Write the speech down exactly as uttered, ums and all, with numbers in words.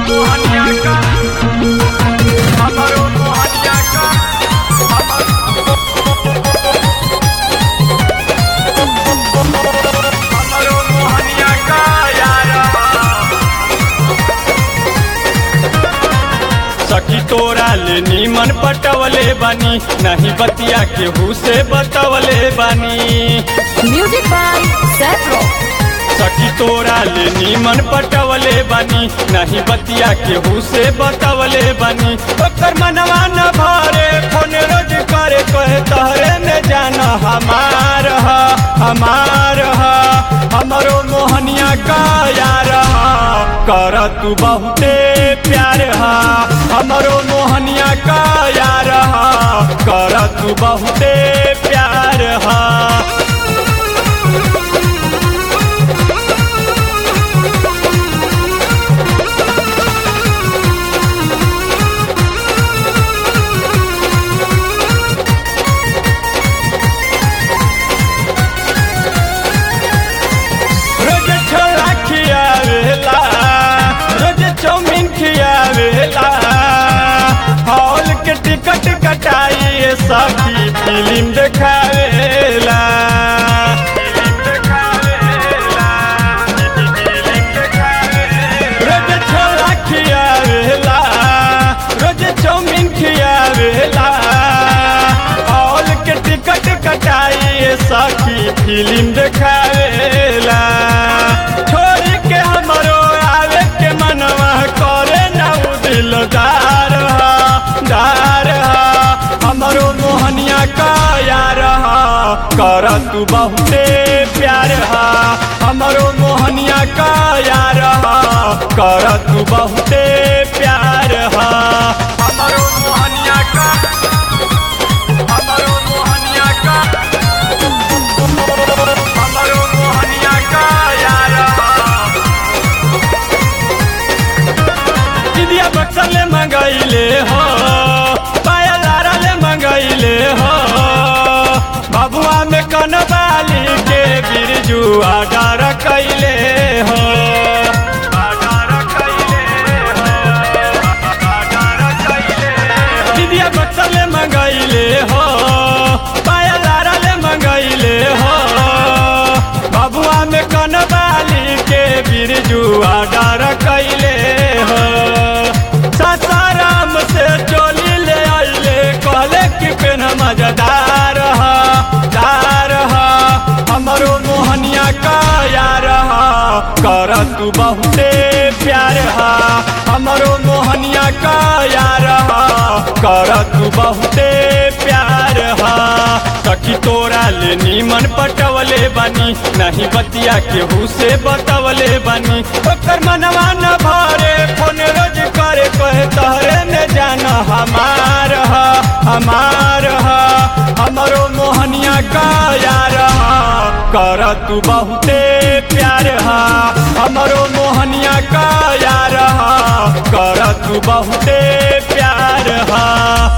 मोहनिया का हमारो मोहनिया का हमारो मोहनिया का यारा सखी तोरा ले नीमन पटवले बानी नहीं बतिया केहू से बतवले बानी म्यूजिक बाय सैफ्रो। सखी तोरा ले नीमन पटवले बानी नहीं बतिया केहू से बतवले बानी ओकर मनवा न भरे फोन रोज करे कहे तहरे में जाना हमार हा हमार हा हमरो मोहनिया का यार हा कर तू बहुते प्यार हा हमरो मोहनिया का यार हा कर तू बहुते प्यार हा रोज छोला खियावेला रोज चाउमीन खियावेला हॉल के टिकट कटाई सखी फिल्म देखावेला रोज छोला खियावेला रोज चाउमीन खियावेला हॉल के टिकट कटाई सखी फिल्म देखावेला छोड़ के हमरो आवे के मनवा करे ना उ दिलदार हा दार हा हमरो मोहनिया का यार हा कर तू बहुते प्यार हा हमरो मोहनिया का यार हा कर तू बहुते प्यार हा हमरो मोहनिया का हमरो मोहनिया का हमरो मोहनिया का यार दिदिया बक्सर ले मंगाइले हो पायल लारा ले मंगाइले हो बबुआ में कनबाली के बिरजू आडार कैले हो दिदिया बक्सर ले मंगाइले हो पायल लारा ले मंगाइले हो बबुआ में कनबाली के बिरजू आडार कैले हो सासाराम से चोली ले आइले कहले कि पेन मजेदार हा दार हा हमरो मोहनिया का यार हा कर तू बहुते प्यार हा हमरो मोहनिया का यार हा कर तू बहुते प्यार हा सखी तोरा ले नीमन पटवले बानी नहीं बतिया केहू से बतवले बानी ओकर मनवा न भरे फोन रोज करे कहे तहरे में जाना हमार हा हमार हा हमरो मोहनिया का यार हा कर तू बहुते प्यार हा हमरो मोहनिया का यार हा कर तू बहुते प्यार हा।